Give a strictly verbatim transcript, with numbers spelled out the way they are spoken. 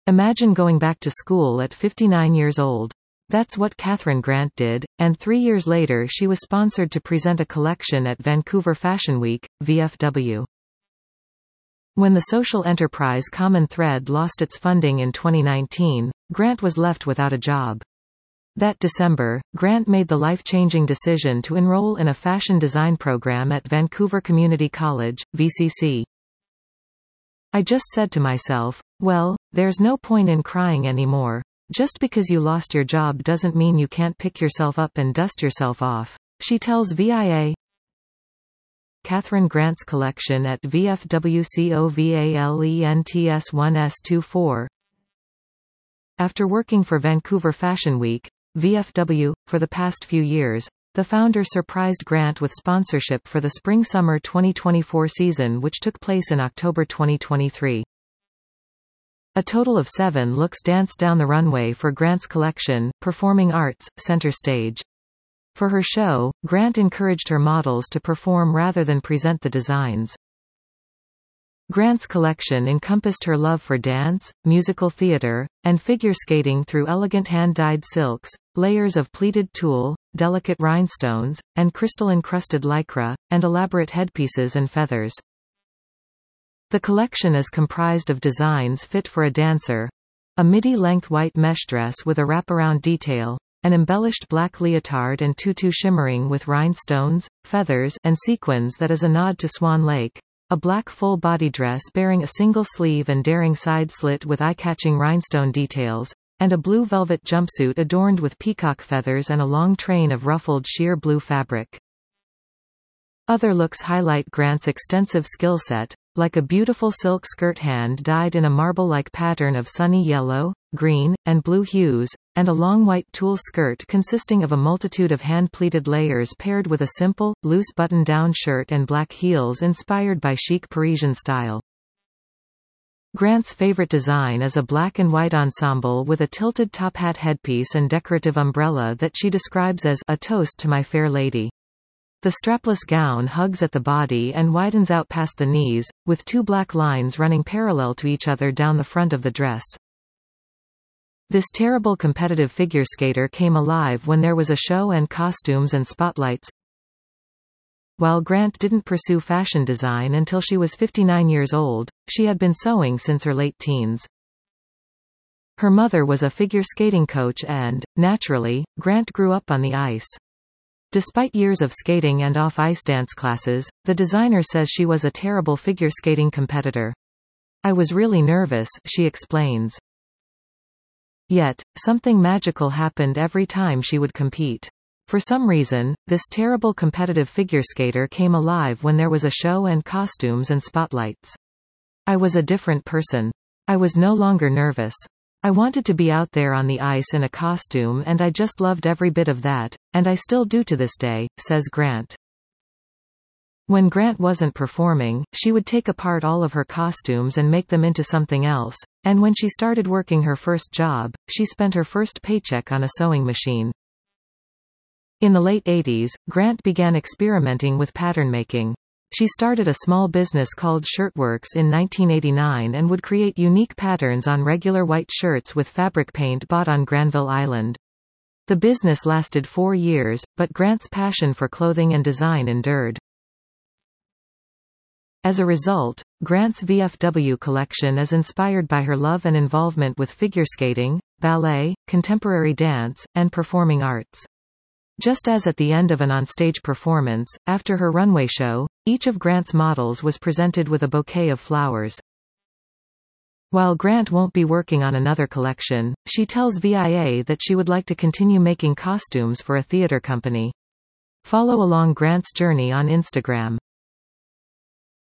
Imagine going back to school at fifty-nine years old. That's what Kathryn Grant did, and three years later she was sponsored to present a collection at Vancouver Fashion Week, V F W. When the social enterprise Common Thread lost its funding in twenty nineteen, Grant was left without a job. That December, Grant made the life-changing decision to enroll in a fashion design program at Vancouver Community College, V C C. I just said to myself, well, there's no point in crying anymore. Just because you lost your job doesn't mean you can't pick yourself up and dust yourself off, she tells V I A. Kathryn Grant's collection at V F W COVALENTS one S twenty-four. After working for Vancouver Fashion Week, V F W, for the past few years, the founder surprised Grant with sponsorship for the Spring-Summer twenty twenty-four season, which took place in October twenty twenty-three. A total of seven looks danced down the runway for Grant's collection, Performing Arts, Center Stage. For her show, Grant encouraged her models to perform rather than present the designs. Grant's collection encompassed her love for dance, musical theater, and figure skating through elegant hand-dyed silks, layers of pleated tulle, delicate rhinestones, and crystal-encrusted lycra, and elaborate headpieces and feathers. The collection is comprised of designs fit for a dancer: a midi-length white mesh dress with a wraparound detail, an embellished black leotard and tutu shimmering with rhinestones, feathers, and sequins that is a nod to Swan Lake, a black full-body dress bearing a single sleeve and daring side slit with eye-catching rhinestone details, and a blue velvet jumpsuit adorned with peacock feathers and a long train of ruffled sheer blue fabric. Other looks highlight Grant's extensive skill set, like a beautiful silk skirt hand-dyed in a marble-like pattern of sunny yellow, green, and blue hues, and a long white tulle skirt consisting of a multitude of hand-pleated layers paired with a simple, loose button-down shirt and black heels inspired by chic Parisian style. Grant's favorite design is a black and white ensemble with a tilted top hat headpiece and decorative umbrella that she describes as a toast to my fair lady. The strapless gown hugs at the body and widens out past the knees, with two black lines running parallel to each other down the front of the dress. This terrible competitive figure skater came alive when there was a show and costumes and spotlights. While Grant didn't pursue fashion design until she was fifty-nine years old, she had been sewing since her late teens. Her mother was a figure skating coach and, naturally, Grant grew up on the ice. Despite years of skating and off-ice dance classes, the designer says she was a terrible figure skating competitor. I was really nervous, she explains. Yet, something magical happened every time she would compete. For some reason, this terrible competitive figure skater came alive when there was a show and costumes and spotlights. I was a different person. I was no longer nervous. I wanted to be out there on the ice in a costume and I just loved every bit of that, and I still do to this day, says Grant. When Grant wasn't performing, she would take apart all of her costumes and make them into something else, and when she started working her first job, she spent her first paycheck on a sewing machine. In the late eighties, Grant began experimenting with pattern making. She started a small business called Shirtworks in nineteen eighty-nine and would create unique patterns on regular white shirts with fabric paint bought on Granville Island. The business lasted four years, but Grant's passion for clothing and design endured. As a result, Grant's V F W collection is inspired by her love and involvement with figure skating, ballet, contemporary dance, and performing arts. Just as at the end of an onstage performance, after her runway show, each of Grant's models was presented with a bouquet of flowers. While Grant won't be working on another collection, she tells V I A that she would like to continue making costumes for a theater company. Follow along Grant's journey on Instagram.